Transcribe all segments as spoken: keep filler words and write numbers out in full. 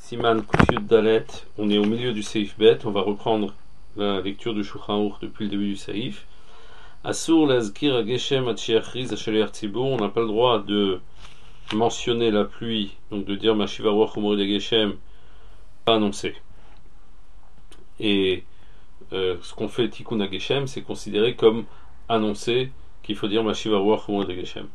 Siman Kufyud Dalet, on est au milieu du Seif Bet, on va reprendre la lecture du Shulchan Aruch depuis le début du Seif. Asur lazkir ageshem atchiachriz achaliar tzibur, on n'a pas le droit de mentionner la pluie, donc de dire Mashiva Ruach Umorid Ageshem, pas annoncé. Et euh, ce qu'on fait Tikkun Ageshem, c'est considéré comme annoncé qu'il faut dire Mashiva Ruach Umorid Ageshem.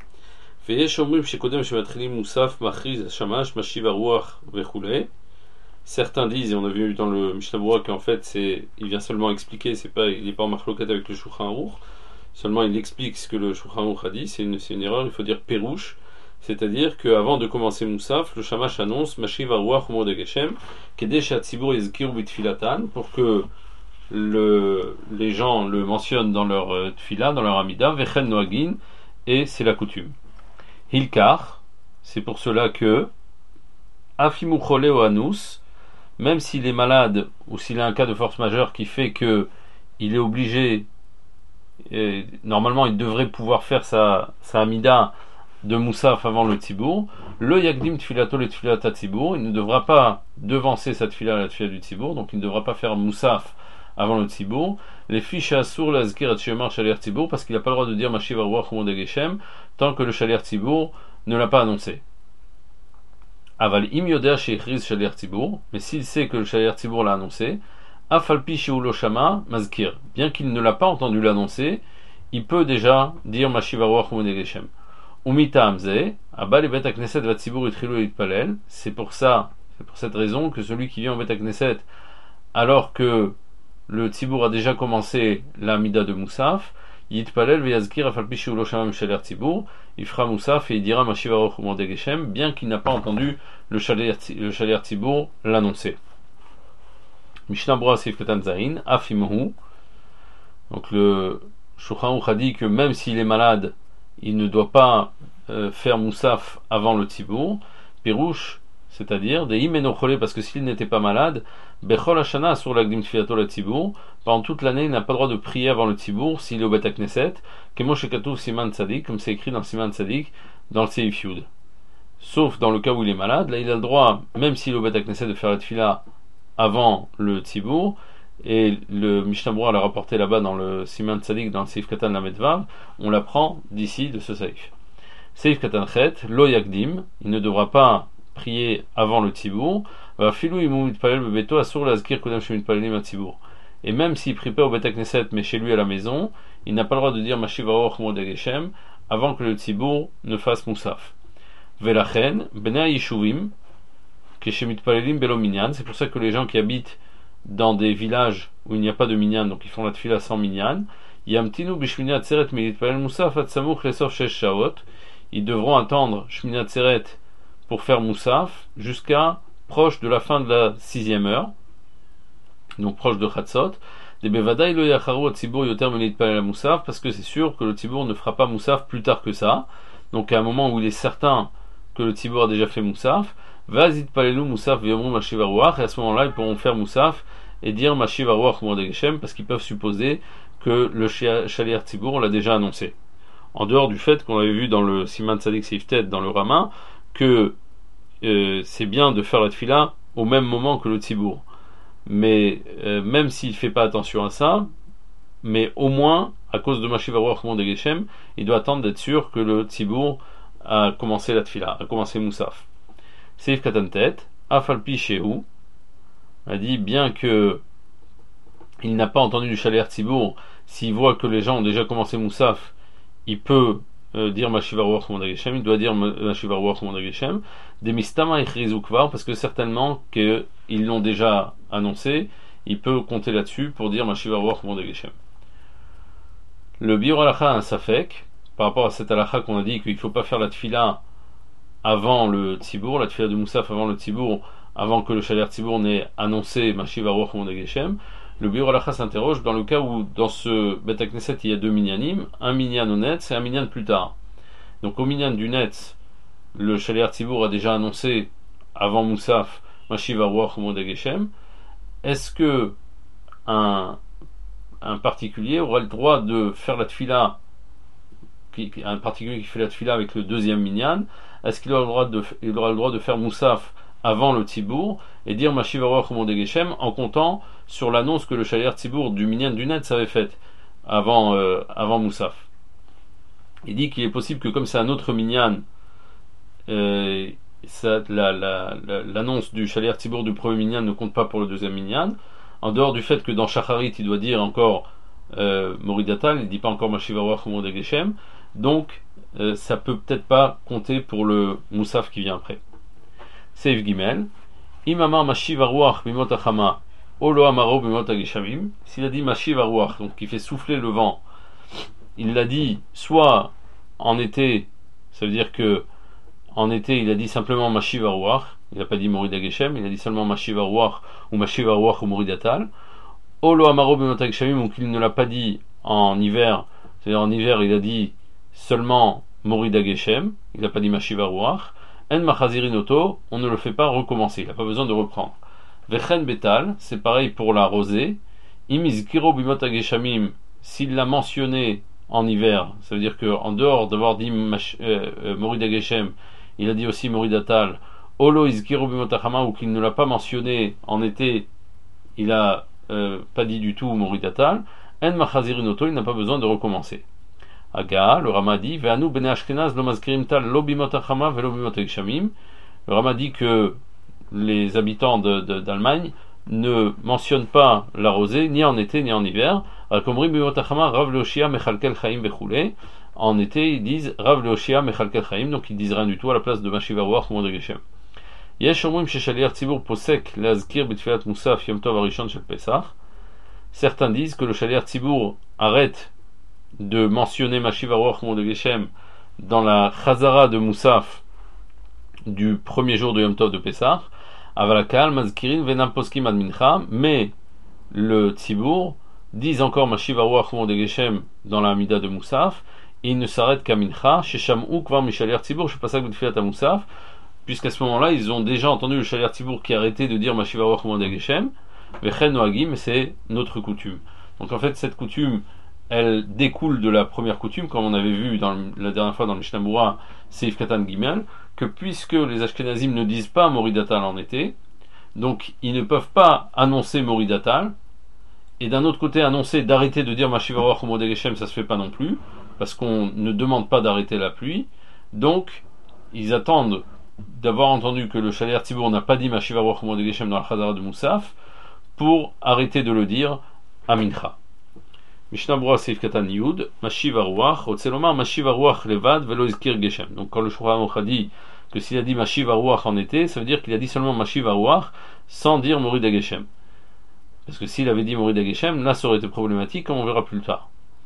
Certains disent, et on a vu dans le Mishnah Berurah qu'en fait c'est, il vient seulement expliquer, c'est pas, il n'est pas en marloquette avec le Shulchan Aruch, seulement il explique ce que le Shulchan Aruch a dit, c'est une, c'est une erreur, il faut dire Perouche, c'est-à-dire qu'avant de commencer Moussaf, le Shamash annonce Mashiva Ruach Umorid Ageshem, Kedesh HaTzibur Yezkiru B'Tfilatan, pour que le, les gens le mentionnent dans leur euh, tfila, dans leur amida, Vechen Noagin, et c'est la coutume. Hilkar, c'est pour cela que Afimu Chole ou Anus, même s'il est malade ou s'il a un cas de force majeure qui fait que il est obligé, et normalement il devrait pouvoir faire sa, sa amida de Moussaf avant le Tzibour, le Yagdim Tfilato le Tfilata Tzibour, il ne devra pas devancer sa tfila à la tfila du Tzibour, donc il ne devra pas faire Moussaf avant le Tzibour, les fiches Asur Lazkir Atchemar Shaliar Tzibour, parce qu'il n'a pas le droit de dire Mashiva Ruach Umorid Ageshem tant que le Shaliar Tzibour ne l'a pas annoncé. Aval im yodea sheichriz Shaliar Tzibour, mais s'il sait que le Shaliar Tzibour l'a annoncé, Afalpi Sheu lo shama mazkir, bien qu'il ne l'a pas entendu l'annoncer, il peut déjà dire Mashiva Ruach Umorid Ageshem. Umita Hamze, Abba le Bet HaKnesset va Tzibour itchilu yitpalel, c'est pour ça, c'est pour cette raison que celui qui vient au Bet HaKnesset alors que le Tzibour a déjà commencé la mida de Moussaf, Yitpalel veyazkir afalpi sheu lo shama Shaliar Tzibour, il fera Moussaf et il dira Mashiva Ruach Umorid Ageshem, bien qu'il n'a pas entendu le Shaliar, le Shaliar Tzibour l'annoncer. Mishnah Berurah Seif Katan Zayin, Afimhu, donc le Shulchan Aruch a dit que même s'il est malade, il ne doit pas euh, faire Moussaf avant le Tzibour, Pirouche, c'est-à-dire des imenochole, parce que s'il n'était pas malade, bechol hashana sur l'agdim tfilato la Tzibour, pendant toute l'année il n'a pas le droit de prier avant le Tzibour s'il est au Bet HaKnesset, kemo shekatuv siman tzadik, comme c'est écrit dans siman tzadik dans le Seif Yud. Sauf dans le cas où il est malade, là il a le droit, même s'il est au Bet HaKnesset, de faire la tfila avant le Tzibour, et le Mishnah Berurah l'a rapporté là-bas dans le siman tzadik dans le Seif Katan Lamed Vav, on l'apprend d'ici de ce Seif. Seif Katan Chet, lo yagdim, il ne devra pas prier avant le Tzibour, et même s'il prie pas au Bet HaKnesset mais chez lui à la maison, il n'a pas le droit de dire Mashiva Ruach Umorid Ageshem avant que le Tzibour ne fasse Moussaf. Velachen, Bnei Yishuvim, Keshemitpalelim Belo Minyan, c'est pour ça que les gens qui habitent dans des villages où il n'y a pas de Minyan, donc ils font la tfila sans Minyan, Yamtinu Bishmini Atzeret Militpalel Moussaf Atsamuch Lesof Shesh Shaot, ils devront attendre Shmini Atzeret pour faire Moussaf jusqu'à proche de la fin de la sixième heure, donc proche de Chatzot, des Bevadaï lo yacharu atzibur yoter militpalel la Moussaf, parce que c'est sûr que le Tzibour ne fera pas Moussaf plus tard que ça, donc à un moment où il est certain que le Tzibour a déjà fait Moussaf, vazit palelu Moussaf veyomru Mashiva Ruach, et à ce moment-là ils pourront faire Moussaf et dire Mashiva Ruach Umorid Ageshem, parce qu'ils peuvent supposer que le Shaliar Tzibour l'a déjà annoncé. En dehors du fait qu'on avait vu dans le Siman Tzadik Seif Tet, dans le Rama, que Euh, c'est bien de faire la tfila au même moment que le Tzibour, mais euh, même s'il ne fait pas attention à ça, mais au moins à cause de Mashiva Ruach Umorid Ageshem, il doit attendre d'être sûr que le Tzibour a commencé la tfila, a commencé Moussaf. Seif Katan Tet, Afalpi Sheu a dit bien que il n'a pas entendu du Shaliar Tzibour, s'il voit que les gens ont déjà commencé Moussaf, il peut Euh, dire Mashiva Ruach Umorid Ageshem, il doit dire Mashiva Ruach Umorid Ageshem, des mistama ichrizu kvar, parce que certainement qu'ils l'ont déjà annoncé, il peut compter là-dessus pour dire Mashiva Ruach Umorid Ageshem. Le biur halacha a un safek, par rapport à cette halacha qu'on a dit qu'il ne faut pas faire la tfila avant le Tzibour, la tfila de Moussaf avant le Tzibour, avant que le Shaliar Tzibour n'ait annoncé Mashiva Ruach Umorid Ageshem. Le biur halacha s'interroge dans le cas où dans ce Bet HaKnesset il y a deux minyanim, un minyan au Netz et un minyan plus tard. Donc au minyan du Netz, le Shaliar Tzibour a déjà annoncé avant Moussaf Mashiva Ruach Umorid Ageshem. Est-ce que un, un particulier aura le droit de faire la tfila, qui, un particulier qui fait la tfila avec le deuxième minyan, est-ce qu'il aura le droit de, il aura le droit de faire Moussaf avant le Tzibour et dire Mashiv Aruach ou Modeh Geshem en comptant sur l'annonce que le Shaliach Tzibour du Minyan du Netz avait faite avant, euh, avant Moussaf. Il dit qu'il est possible que comme c'est un autre Minyan, euh, ça, la, la, la, l'annonce du Shaliach Tzibour du premier Minyan ne compte pas pour le deuxième Minyan, en dehors du fait que dans Shacharit il doit dire encore euh, Moridatal, il ne dit pas encore Mashiv Aruach ou Modeh Geshem, donc euh, ça peut peut-être pas compter pour le Moussaf qui vient après. Seif Gimel, Imamar Mashiv Aruach bimot achama, Olo Amaro bimot hageshamim. S'il a dit Mashiv Aruach, donc qui fait souffler le vent, il l'a dit soit en été, ça veut dire que en été il a dit simplement Mashiv Aruach, il n'a pas dit Morid hageshem, il a dit seulement Mashiv Aruach ou Mashiv Aruach ou Moridatal. Olo Amaro bimot hageshamim, ou qu'il ne l'a pas dit en hiver, c'est-à-dire en hiver il a dit seulement Morid hageshem, il n'a pas dit Mashiv Aruach. En machazirin oto, on ne le fait pas recommencer, il n'a pas besoin de reprendre. Vechen betal, c'est pareil pour la rosée. Imiz kiro bimot hageshamim, s'il l'a mentionné en hiver, ça veut dire qu'en dehors d'avoir dit euh, euh, Morid hageshem, il a dit aussi Moridatal. Olo izkiro bimot achama, ou qu'il ne l'a pas mentionné en été, il a euh, pas dit du tout Moridatal. En machazirin oto, il n'a pas besoin de recommencer. Aga, le Rama dit, Ve'anu bene Ashkenaz lo mazkirim tal lo bimot achama velo bimot hageshamim. Le Rama dit que les habitants de, de, d'Allemagne ne mentionnent pas la rosée ni en été ni en hiver. Rakomri bimot achama rav leoshia mechalkel chaim vechule. En été ils disent rav leoshia mechalkel chaim, donc ils disent rien du tout à la place de Mashiv Aruach ou Modeh Geshem. Yesh omrim sheshaliach tzibur posek leazkir b'tfilat musaf yom tov harishon shel Pesach. Certains disent que le shaliach tzibur arrête de mentionner Mashiv Aruach ou Modeh Geshem dans la Chazara de Moussaf du premier jour de Yom Tov de Pessah, Avalakal, Mazkirin, Venam Poskim ad Mincha, mais le Tzibour disent encore Mashiv Aruach ou Modeh Geshem dans la Hamida de Moussaf, et ils ne s'arrêtent qu'à Mincha, chez Shamou, Kvar Mishaliach Tzibour, je ne sais pas ça que vous faites à Moussaf, puisqu'à ce moment-là, ils ont déjà entendu le Shaliach Tzibour qui a arrêté de dire Mashiv Aruach ou Modeh Geshem, Vechen Noagim, c'est notre coutume. Donc en fait, cette coutume, elle découle de la première coutume, comme on avait vu dans le, la dernière fois dans le Mishnah Berurah, Seif Katan Gimel, que puisque les Ashkenazim ne disent pas Moridatal en été, donc ils ne peuvent pas annoncer Moridatal, et d'un autre côté annoncer d'arrêter de dire Mashiv Aruach ou Modeh Geshem, ça se fait pas non plus, parce qu'on ne demande pas d'arrêter la pluie, donc ils attendent d'avoir entendu que le Shaliach Tzibour n'a pas dit Mashiv Aruach ou Modeh Geshem dans la Chazara de Moussaf, pour arrêter de le dire à Mincha. Mishnah Berurah Seif Katan Yud, Mashiv Aruach, Otselomar Mashiv Aruach levad velo izkir Geshem. Donc quand le Shulchan Aruch a dit que s'il a dit Mashiv Aruach en été, ça veut dire qu'il a dit seulement Mashiv Aruach sans dire Morid hageshem. Parce que s'il avait dit Morid hageshem, là ça aurait été problématique, comme on verra plus tard.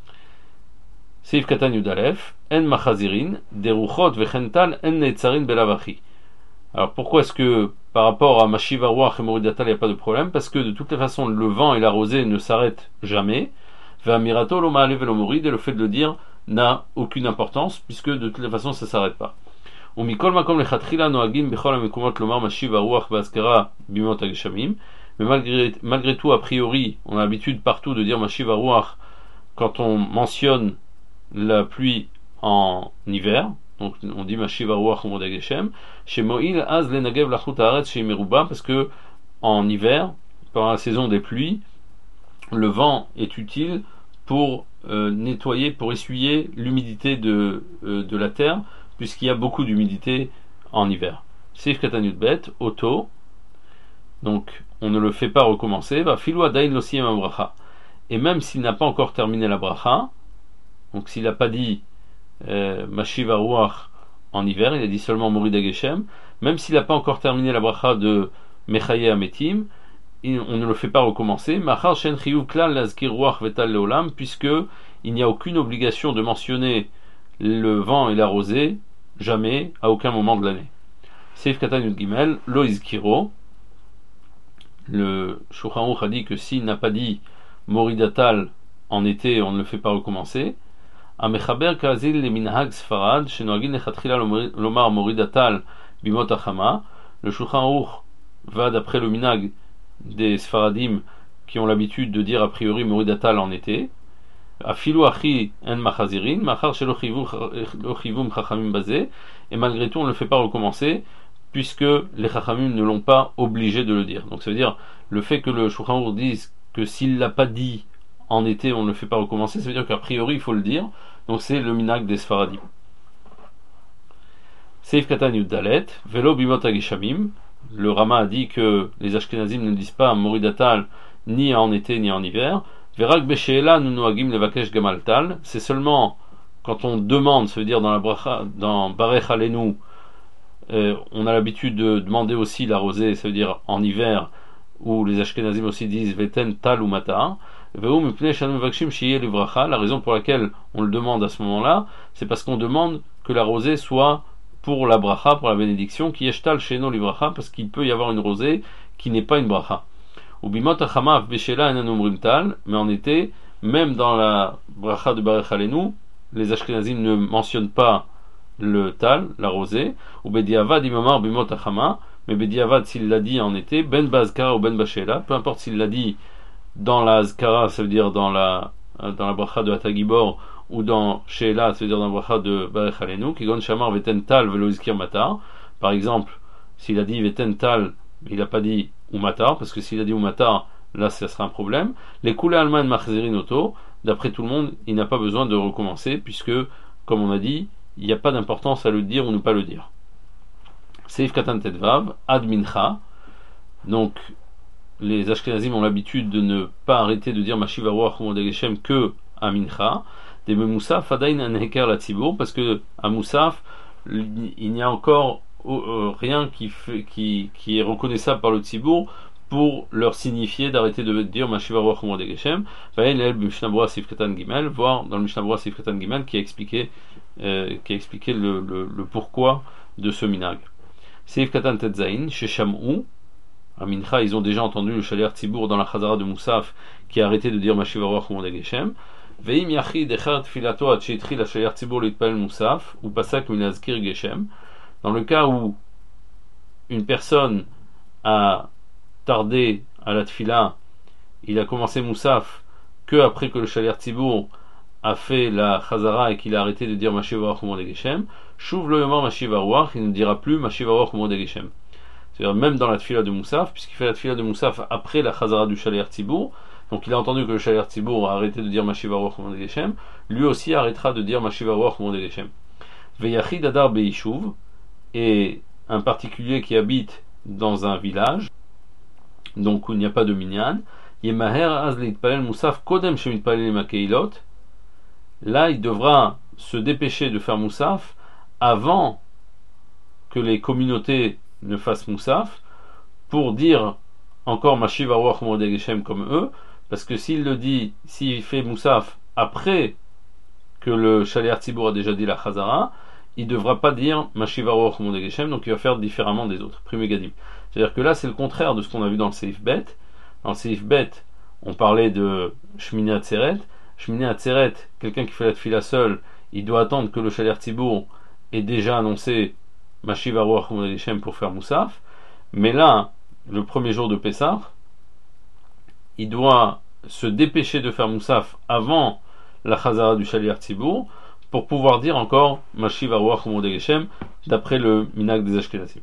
Seif Katan Yud Alef, En machazirin, deruchot vechental en neitzarin belavachi. Alors pourquoi est-ce que par rapport à Mashiv Aruach et Moridatal il n'y a pas de problème? Parce que de toutes les façons le vent et la rosée ne s'arrêtent jamais. Ve'amirato lo ma'alev velo morid, et le fait de le dire n'a aucune importance puisque de toutes les façons ça ne s'arrête pas. Umikol makom lechatchila noagim bechol hamekumot lomar Mashiv Aruach v'azkera bimot hageshamim. Mais malgré, malgré tout, a priori, on a l'habitude partout de dire Mashiv Aruach quand on mentionne la pluie en hiver. Donc on dit Mashiv Aruach ou Modeh Geshem. Chez Moïl az lenagev lachut haaretz chez Meruba, parce que en hiver, pendant la saison des pluies, le vent est utile pour euh, nettoyer, pour essuyer l'humidité de, euh, de la terre, puisqu'il y a beaucoup d'humidité en hiver. Seif Katan Yud Bet, Oto, donc on ne le fait pas recommencer, va filou adain lo siyem ha-bracha. Et même s'il n'a pas encore terminé la bracha, donc s'il n'a pas dit euh, Mashiv Aruach en hiver, il a dit seulement Morid hageshem, même s'il n'a pas encore terminé la bracha de Mechaye Ametim, on ne le fait pas recommencer, Machar Shen Chiyuv Klal Lazkir Ruach Vetal Leolam, puisque il n'y a aucune obligation de mentionner le vent et la rosée, jamais, à aucun moment de l'année. Seif Katan Yud Gimel, Lo Izkiro, le Shulchan Aruch a dit que s'il n'a pas dit Moridatal en été, on ne le fait pas recommencer. Amechaber Kazil le Minhag Sfarad, Shenoagin Lechatchila Lomar Moridatal Bimot Achama, le Shulchan Aruch va d'après le Minhag des Sfaradim qui ont l'habitude de dire a priori Moridatal en été. Afilu achi en machazirin, machar shelo chivum chachamim bazé, et malgré tout on ne le fait pas recommencer, puisque les Chachamim ne l'ont pas obligé de le dire. Donc ça veut dire, le fait que le Shulchan Aruch dise que s'il l'a pas dit en été, on ne le fait pas recommencer, ça veut dire qu'a priori il faut le dire. Donc c'est le minhag des Sfaradim. Seif Katan Yud Dalet, Velo Bimot Ageshamim. Le Rama a dit que les Ashkenazim ne disent pas Moridatal ni en été ni en hiver. Verak Besheela Nunu Agim Levakesh Gamaltal. C'est seulement quand on demande, ça veut dire dans la bracha, dans Barech Alenu, euh, on a l'habitude de demander aussi la rosée, ça veut dire en hiver, où les Ashkenazim aussi disent Veten Tal ou Matar. La raison pour laquelle on le demande à ce moment-là, c'est parce qu'on demande que la rosée soit pour la bracha, pour la bénédiction, qui est chez nous livracha, parce qu'il peut y avoir une rosée qui n'est pas une bracha. Mais en été, même dans la bracha de Barech Alenu, les Ashkenazim ne mentionnent pas le tal, la rosée, ou bediavad imamar bimot achama, mais bediavad s'il l'a dit en été, ben bazkara ou ben bashela, peu importe s'il l'a dit dans la azkara, ça veut dire dans la dans la bracha de Hatagibor, ou dans Sheila, ça veut dire dans la bracha de Barech Alenu, qui gon shamar veten tal velo izkir matar. Par exemple, s'il a dit veten tal, il n'a pas dit ou matar, parce que s'il a dit ou matar, là ça sera un problème. Les koulé alman machzerin auto, d'après tout le monde, il n'a pas besoin de recommencer, puisque, comme on a dit, il n'y a pas d'importance à le dire ou ne pas le dire. Seif katan tetvav, ad mincha. Donc, les Ashkenazim ont l'habitude de ne pas arrêter de dire Mashiv Aruach Moed Geshem que à mincha. Des Moussaf, Adain Anheker la Tzibour, parce que à Moussaf, il n'y a encore euh, rien qui, fait, qui, qui est reconnaissable par le Tzibour pour leur signifier d'arrêter de dire Mashiv Aruach Moed Geshem. Vaïl El Mishnah Berurah Sif Katan Gimel, voir dans le Mishnah Berurah Sif Katan Gimel qui a expliqué, euh, qui a expliqué le, le, le pourquoi de ce minhag. Sif Katan Tetzain, chez Shamou, à Mincha, ils ont déjà entendu le Shaler Tzibour dans la Chazara de Moussaf qui a arrêté de dire Mashiv Aruach Moed Geshem. Veim Yachid Echad Filato Ad Sheitri la Shaler Tzibour Litpalel Moussaf ou Pasak Minazkir Geshem. Dans le cas où une personne a tardé à la Tfila, il a commencé Moussaf que après que le Shaler Tzibour a fait la Chazara et qu'il a arrêté de dire Mashiv Aruach Moed Geshem, Shuv lo yomar Mashiv Aruach, il ne dira plus Mashiv Aruach Moed Geshem. C'est-à-dire même dans la Tfila de Moussaf, puisqu'il fait la Tfila de Moussaf après la Chazara du Shaler Tzibour, donc il a entendu que le Shaler Tzibour a arrêté de dire Mashiv Aruach Moed Geshem, lui aussi arrêtera de dire Mashiv Aruach Moed Geshem. Veyachid Adar Beishuv, et un particulier qui habite dans un village, donc où il n'y a pas de minyan, Yemaher Az Litpalel Moussaf Kodem Shemitpalel Makeilot, là il devra se dépêcher de faire Moussaf avant que les communautés ne fassent Moussaf, pour dire encore Mashiv Aruach Moed Geshem comme eux, parce que s'il le dit, s'il fait Moussaf après que le Shaler Tzibour a déjà dit la Chazara, il ne devra pas dire Mashiv Aruach Moed Geshem, donc il va faire différemment des autres. Prime Gadim. C'est-à-dire que là, c'est le contraire de ce qu'on a vu dans le Seif Bet. Dans le Seif Bet, on parlait de Shmini Atzeret. Shmini Atzeret, quelqu'un qui fait la Tfila seul, il doit attendre que le Shaler Tzibour ait déjà annoncé Mashiv Aruach Moed Geshem pour faire Moussaf. Mais là, le premier jour de Pessah, il doit se dépêcher de faire Moussaf avant la Chazara du Shaler Tzibour pour pouvoir dire encore Mashiv Aruach Moed Geshem d'après le minhag des Ashkenazim.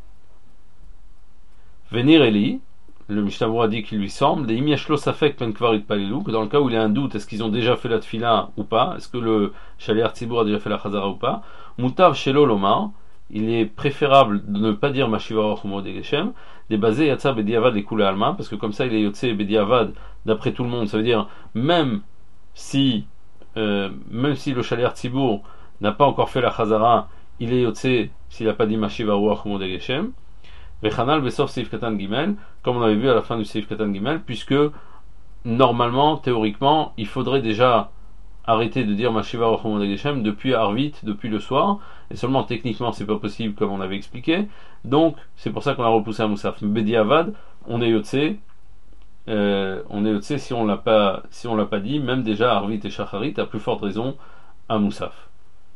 Venir Eli, le Mishnah Berurah dit qu'il lui semble, des Imiashlo Safek Pen Kvar Itpalelu, que dans le cas où il y a un doute, est-ce qu'ils ont déjà fait la Tfila ou pas, est-ce que le Shaler Tzibour a déjà fait la Chazara ou pas, Mutav Shelo Lomar, il est préférable de ne pas dire Mashiv Aruach Moed Geshem, des basés Yatsa Bediavad et Koulé Alma, parce que comme ça il est Yotse Bediavad d'après tout le monde, ça veut dire même si euh, même si le Shaler Tzibour n'a pas encore fait la Chazara, il est Yotse s'il n'a pas dit Mashiv Aruach Moed Geshem. Vechanal Besov Seif Katan Gimel, comme on avait vu à la fin du Seif Katan Gimel, puisque normalement, théoriquement, il faudrait déjà arrêter de dire Mashiv Aruach Moed Geshem depuis Arvit, depuis le soir, et seulement techniquement c'est pas possible comme on avait expliqué, donc c'est pour ça qu'on a repoussé à Moussaf. Bediavad, on est Yotse, euh, on est Yotse si on l'a pas, si on l'a pas dit, même déjà Arvit et Shacharit, à plus forte raison à Moussaf.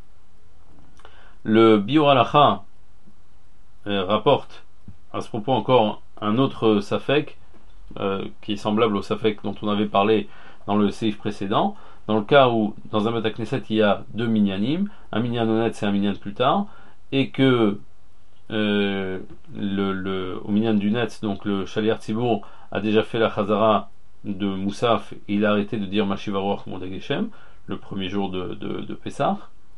Le Biur Halacha euh, rapporte à ce propos encore un autre Safek euh, qui est semblable au Safek dont on avait parlé dans le Seif précédent. Dans le cas où dans un Beth Knesset il y a deux minyanim, un minyan honnête c'est un minyan plus tard, et que euh, le, le, au minyan du Netz, donc le Shaliach Tzibour a déjà fait la Chazara de Moussaf, et il a arrêté de dire Mashivaroach Modageshem, le premier jour de, de, de Pessah.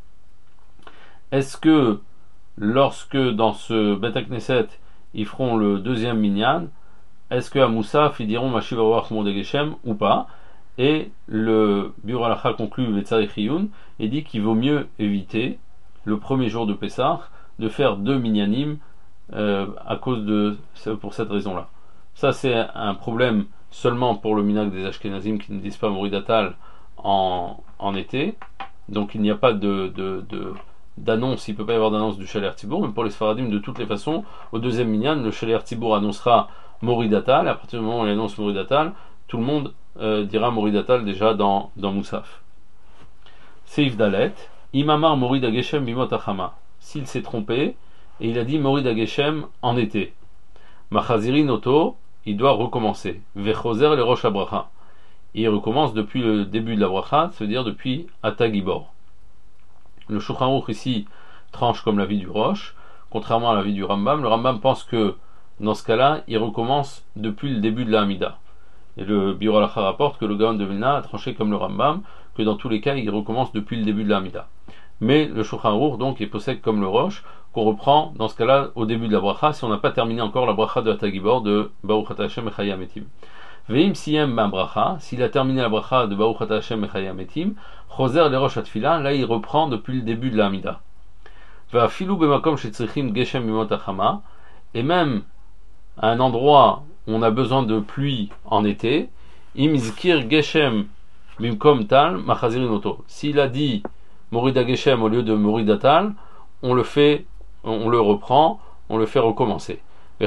Est-ce que lorsque dans ce Bet HaKnesset ils feront le deuxième minyan, est-ce qu'à Moussaf ils diront Mashivaroach Modageshem ou pas? Et le Biur Halacha conclut Vetzarich Iyun et dit qu'il vaut mieux éviter le premier jour de Pessah de faire deux minyanim euh, à cause de pour cette raison-là. Ça c'est un problème seulement pour le minag des Ashkenazim qui ne disent pas Moridatal en, en été, donc il n'y a pas de, de, de d'annonce, il ne peut pas y avoir d'annonce du Shaliach Tzibour, mais pour les Sfaradim de toutes les façons, au deuxième minyan, le Shaliach Tzibour annoncera Moridatal, et à partir du moment où il annonce Moridatal, tout le monde euh, dira Moridatal déjà dans, dans Moussaf. Seif Dalet, Imamar Morid Ageshem Bimot Achama. S'il s'est trompé, et il a dit Morid Ageshem en été. Machazirin Oto, il doit recommencer. Vechoser le Rosh Abracha. Il recommence depuis le début de la bracha, c'est-à-dire depuis Atagibor. Le Shulchan Aruch ici tranche comme la vie du Rosh, contrairement à la vie du Rambam. Le Rambam pense que dans ce cas-là, il recommence depuis le début de la Hamida. Et le Biur Halacha rapporte que le Gaon de Vilna a tranché comme le Rambam, que dans tous les cas, il recommence depuis le début de la Hamida. Mais le Shulchan Aruch donc est possède comme le Rosh, qu'on reprend dans ce cas-là au début de la bracha, si on n'a pas terminé encore la bracha de Atagibor de Baruch Ata Hashem Echaya Metim. Veim siyem ma bracha, s'il a terminé la bracha de Baruch Ata Hashem Echaya Metim, Choser le Rosh Atfila, là il reprend depuis le début de la Hamida. Ve'afilu bemakom shetzrichim geshem mimot achama, et même à un endroit où on a besoin de pluie en été, im zkir geshem mimkom tal machazirin oto. S'il a dit Morida geshem au lieu de Morida tal, on le fait, on le reprend, on le fait recommencer. Et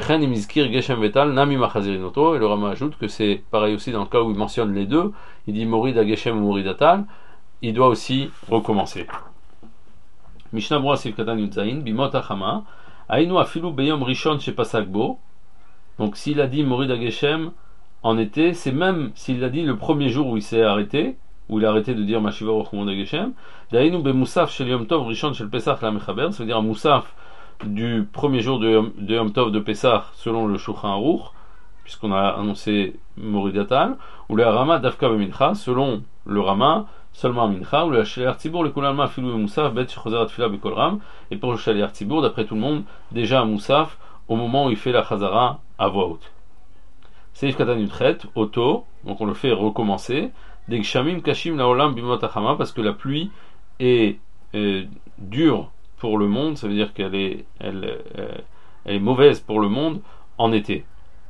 le Rama ajoute que c'est pareil aussi dans le cas où il mentionne les deux, il dit Morida Geshem ou Morida Tal, il doit aussi recommencer. Mishnah Brura Sif Katan Yudzaïn, Bimot Achama, Aïnou Afilu Beyom Rishon chez Pasakbo. Donc s'il a dit Morida Geshem en été, c'est même s'il a dit le premier jour où il s'est arrêté, où il a arrêté de dire Mashivaroch Morida Geshem, Daïnou Be Moussaf chez Yom Tov Rishon chez le Pesach la Mechaber, ça veut dire Moussaf du premier jour de Yom, de Yom Tov de Pessah selon le Shulchan Aruch, puisqu'on a annoncé Moridatal, ou le Rama Dafka Bemincha selon le Rama seulement à Mincha, ou le Shaliach Tzibour le Kulalma Filou et Moussaf Bet Shechozer Atfila Bekol Ram, et pour le Shaliach Tzibour d'après tout le monde déjà à Moussaf au moment où il fait la Chazara à voix haute. Seif Katan Yutchet Oto, donc on le fait recommencer Deg Shamim Kashim Laolam Bimot Achama, parce que la pluie est euh, dure pour le monde, ça veut dire qu'elle est, elle, euh, elle est mauvaise pour le monde en été.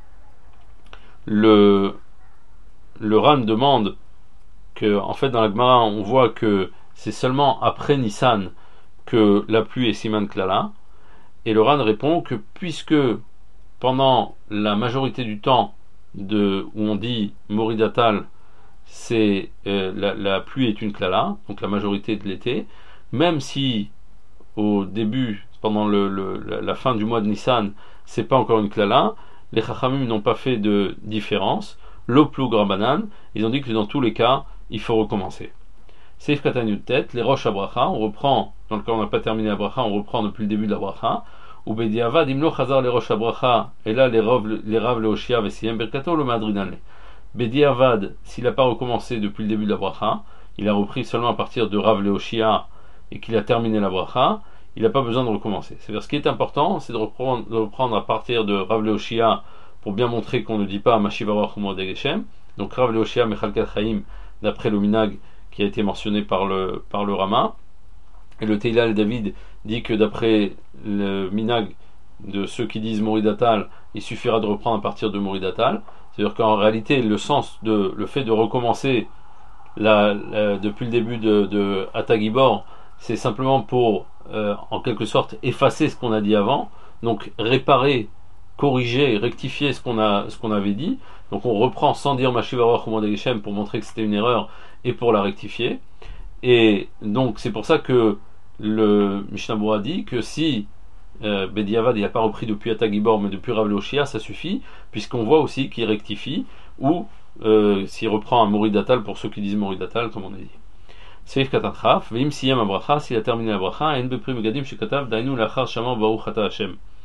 Le, le Ran demande que, en fait, dans la Gemara, on voit que c'est seulement après Nissan que la pluie est Siman Klala, et le Ran répond que puisque pendant la majorité du temps de, où on dit Moridatal, c'est euh, la, la pluie est une Klala, donc la majorité de l'été, même si au début, pendant le, le, la fin du mois de Nissan, c'est pas encore une klala, les Chachamim n'ont pas fait de différence, l'Oplou Grabanan, ils ont dit que dans tous les cas, il faut recommencer. Seif Katan Yudtet, les Rosh Abracha, on reprend, dans le cas où on n'a pas terminé la bracha, on reprend depuis le début de la bracha, ou Bediavad, Imlo Chazar les Rosh Abracha, et là les Rav le Oshia, Vesiyem Berkato, le Madrinale. Bediavad, s'il n'a pas recommencé depuis le début de la bracha, il a repris seulement à partir de Rav le Oshia, et qu'il a terminé la bracha, il n'a pas besoin de recommencer. C'est-à-dire, ce qui est important, c'est de reprendre, de reprendre à partir de Rav le Oshia pour bien montrer qu'on ne dit pas Mashivaroch ou Morida Geshem. Donc Rav le Oshia Mechalkat Chaim, d'après le Minag qui a été mentionné par le, par le Rama. Et le Teilal David dit que d'après le Minag de ceux qui disent Moridatal, il suffira de reprendre à partir de Moridatal. C'est-à-dire qu'en réalité, le sens de le fait de recommencer la, la, depuis le début de, de Atagibor, c'est simplement pour euh, en quelque sorte effacer ce qu'on a dit avant, donc réparer, corriger, rectifier ce qu'on a, ce qu'on avait dit. Donc on reprend sans dire Mashivaroch ou Morida Geshem pour montrer que c'était une erreur et pour la rectifier. Et donc c'est pour ça que le Mishnah Brura dit que si euh, Bediavad il n'a pas repris depuis Atagibor mais depuis Rav le Oshia, ça suffit, puisqu'on voit aussi qu'il rectifie, ou euh, s'il reprend un Moridatal pour ceux qui disent Moridatal comme on a dit. Seif Katanchaf, Veim Siyam Abracha, s'il a terminé la bracha, En Bepri Megadim Shekatav, Dainu Lachar Shama Baruch Ata Hashem.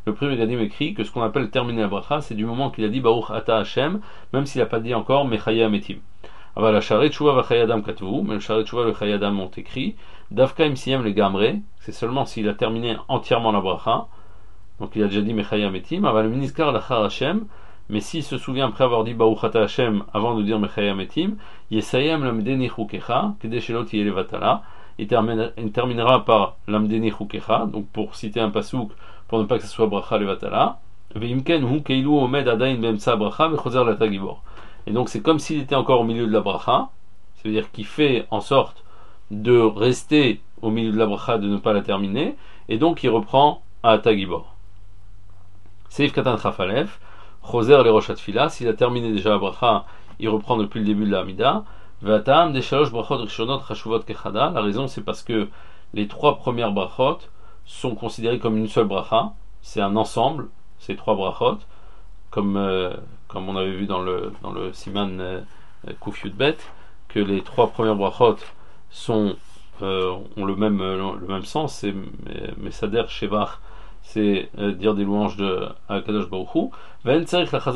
le Pri Megadim écrit que ce qu'on appelle terminer la bracha, c'est du moment qu'il a dit Baruch Ata Hashem, même s'il n'a pas dit encore Mechaya Metim. Alors la Sharet Shuvah va Chayadam Katvu, mais le Sharet Shuvah et le Chayadam ont écrit Davka Im Siyam le Gamre, c'est seulement s'il a terminé entièrement la bracha, donc il a déjà dit Mechaya Metim, Aval Miniskar Lachar Hashem, mais s'il se souvient après avoir dit Baruch Ata Hashem avant de dire Mechaya Metim, Yesayem Lamdeni Chukecha, Kede Shelot Yelevatala, il terminera par Lamdeni Chukecha, donc pour citer un pasouk, pour ne pas que ce soit Bracha Levatala, Veimken Hu Keilu Omed Adain Bemsa Bracha Vechozer Lata Gibor. Et donc c'est comme s'il était encore au milieu de la bracha, c'est-à-dire qu'il fait en sorte de rester au milieu de la bracha, de ne pas la terminer, et donc il reprend à Atagibor. Seif Katan Chafalef, Choser les Rosh Hatfila, s'il a terminé déjà la bracha, il reprend depuis le début de la Hamida. Vatam des Shalosh Brachot Rishonot Chashuvot Kechada, la raison c'est parce que les trois premières brachot sont considérées comme une seule bracha, c'est un ensemble, ces trois brachot, comme... Euh, comme on avait vu dans le, dans le Siman euh, Kuf Yud Bet, que les trois premières brachot sont, euh, ont le même, euh, le même sens, c'est Mesader Shevach, c'est euh, dire des louanges de Akadosh Baruch Hu. Mais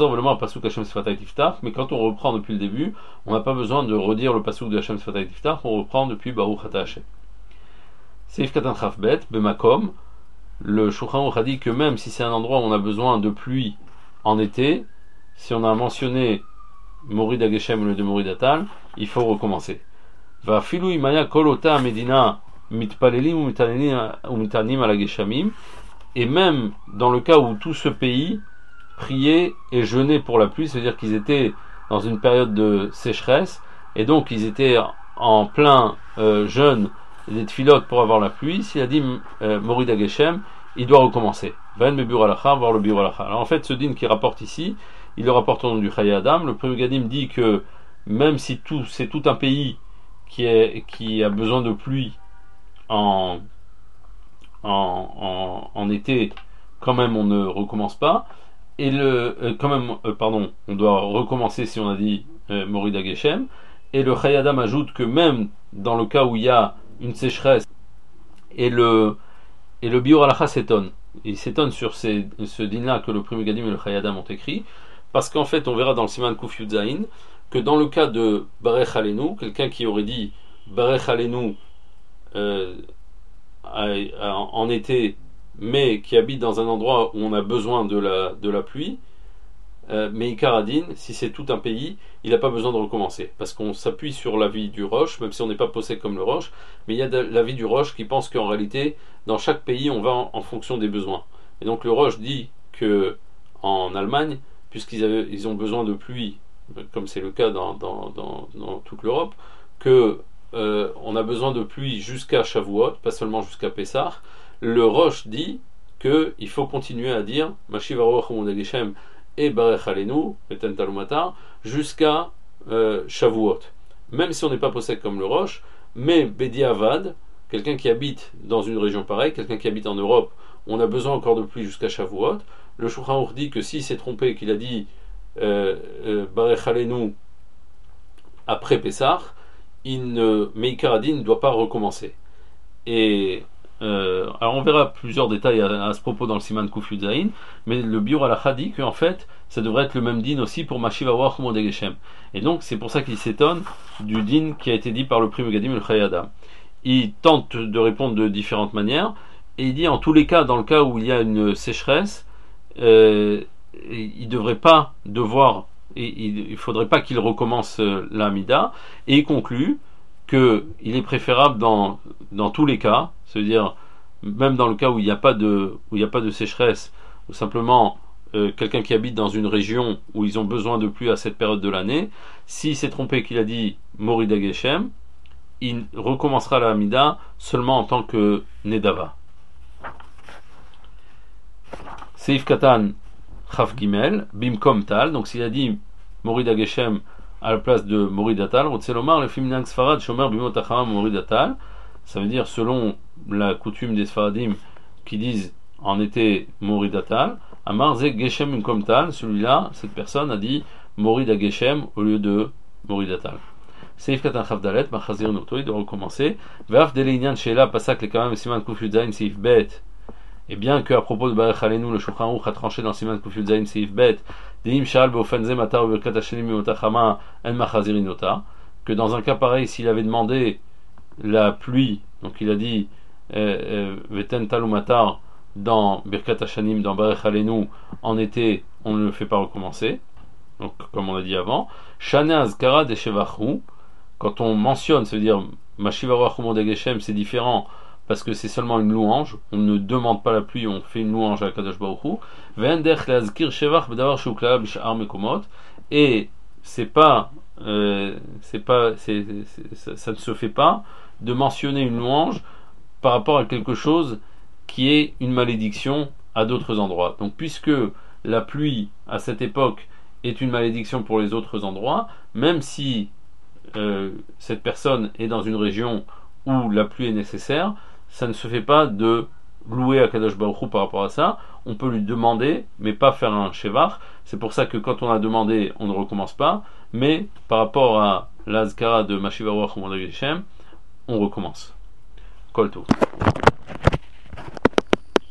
quand on reprend depuis le début, on n'a pas besoin de redire le pasuk de Hashem Sfatay Tiftach, on reprend depuis Baruch Ata Hashem. Seif Katan Chaf Bet, Bemakom, le Shulchan Aruch a dit que même si c'est un endroit où on a besoin de pluie en été, si on a mentionné Morid Ageshem au lieu de Morid Atal, il faut recommencer. Va filou imaya kolota medina mitpalelim ou mitanim ala geshamim, et même dans le cas où tout ce pays priait et jeûnait pour la pluie, c'est-à-dire qu'ils étaient dans une période de sécheresse, et donc ils étaient en plein euh, jeûne des tfilotes pour avoir la pluie, s'il a dit euh, Morid Ageshem, il doit recommencer. Ven mebur alacha, voir le biur alacha. Alors en fait, ce din qui rapporte ici, il le rapporte au nom du Chayei Adam. Le Pri Megadim dit que même si tout, c'est tout un pays qui, est, qui a besoin de pluie en, en, en, en été, quand même on ne recommence pas. Et le, euh, quand même, euh, pardon, on doit recommencer si on a dit euh, Morid Ageshem. Et le Chayei Adam ajoute que même dans le cas où il y a une sécheresse et le, et le biur alacha s'étonne. Il s'étonne sur ces, ce din-là que le Pri Megadim et le Chayei Adam ont écrit. Parce qu'en fait, on verra dans le Siman Kuf Yud Zayin que dans le cas de Barech Alenu, quelqu'un qui aurait dit Barech Alenu euh, en été, mais qui habite dans un endroit où on a besoin de la, de la pluie, euh, mais Ikaradin, si c'est tout un pays, il n'a pas besoin de recommencer. Parce qu'on s'appuie sur l'avis du Roche, même si on n'est pas possédé comme le Roche, mais il y a l'avis du Roche qui pense qu'en réalité, dans chaque pays, on va en, en fonction des besoins. Et donc le Roche dit que en Allemagne, puisqu'ils avaient, ils ont besoin de pluie, comme c'est le cas dans, dans, dans, dans toute l'Europe, que euh, on a besoin de pluie jusqu'à Shavuot, pas seulement jusqu'à Pessah. Le Roche dit qu'il faut continuer à dire Mashiv Aruach Moued Geshem et Barech Alenu, et Tentalumata, jusqu'à euh, Shavuot. Même si on n'est pas possède comme le Roche, mais Bedi Avad, quelqu'un qui habite dans une région pareille, quelqu'un qui habite en Europe, on a besoin encore de pluie jusqu'à Shavuot. Le Shulchan Aruch dit que s'il s'est trompé, qu'il a dit euh, euh, Barech Alenu après Pessah, il ne, Meikaradin ne doit pas recommencer. Et euh, alors on verra plusieurs détails à, à ce propos dans le Siman Kuf Yud Zayin, mais le Biur Halacha dit qu'en fait ça devrait être le même din aussi pour Mashiv Aruach Moued Geshem. Et donc c'est pour ça qu'il s'étonne du din qui a été dit par le Pri Megadim et le Chayei Adam. Il tente de répondre de différentes manières, et il dit en tous les cas, dans le cas où il y a une sécheresse, Euh, il ne devrait pas devoir, il ne faudrait pas qu'il recommence euh, l'Amida, et il conclut qu'il est préférable dans, dans tous les cas, c'est-à-dire même dans le cas où il n'y a pas de, où il n'y a pas de sécheresse, ou simplement euh, quelqu'un qui habite dans une région où ils ont besoin de pluie à cette période de l'année, s'il s'est trompé qu'il a dit Morid Ageshem, il recommencera l'Amida seulement en tant que Nedava. Seif Katan Chaf Gimel, Bimkom Tal, donc s'il a dit Morid Ageshem à la place de Morid Atal, Rotzelomar, le Fimnang Sfarad, Shomer Bimot Acham Morid Atal, ça veut dire selon la coutume des Sfaradim qui disent en été Morid Atal, Amar Ze Geshem Bimkom Tal, celui-là, cette personne a dit Morid Ageshem au lieu de Morid Atal. Seif Katan Chaf Dalet, Machazir Noto, il doit recommencer. Vaf Delinyan Sheila, Pasak, les Kamam, Siman Kuf Yud Zayin, Seif Bet. Et bien qu'à propos de Barech Aleinu, le Shulchan Aruch a tranché dans Siman Kuf Yud Zayin Seif Bet, Deim Sha'al Beofen Ze Matar Birkat Hashanim Meota Chama En Machazirin Nota, que dans un cas pareil, s'il avait demandé la pluie, donc il a dit Veten Talu Matar dans Birkat Hashanim, dans Barech Aleinu, en été, on ne le fait pas recommencer, donc comme on l'a dit avant. Shane Azkara de Shevachu, quand on mentionne, ça veut dire Mashivaru Modegeshem, c'est différent parce que c'est seulement une louange, on ne demande pas la pluie, on fait une louange à Kadosh Baruch Hu. Ve'endech le'azkir shevach b'davar she'uklal b'sha'ar mekomot, et c'est pas, euh, c'est pas, c'est, c'est, ça, ça ne se fait pas de mentionner une louange par rapport à quelque chose qui est une malédiction à d'autres endroits. Donc puisque la pluie à cette époque est une malédiction pour les autres endroits, même si euh, cette personne est dans une région où la pluie est nécessaire, ça ne se fait pas de louer Akadosh Baruch Hu par rapport à ça. On peut lui demander, mais pas faire un shevach. C'est pour ça que quand on a demandé, on ne recommence pas. Mais par rapport à l'azkara de Mashivaru Achumon Geshem, on recommence. Kol Tov.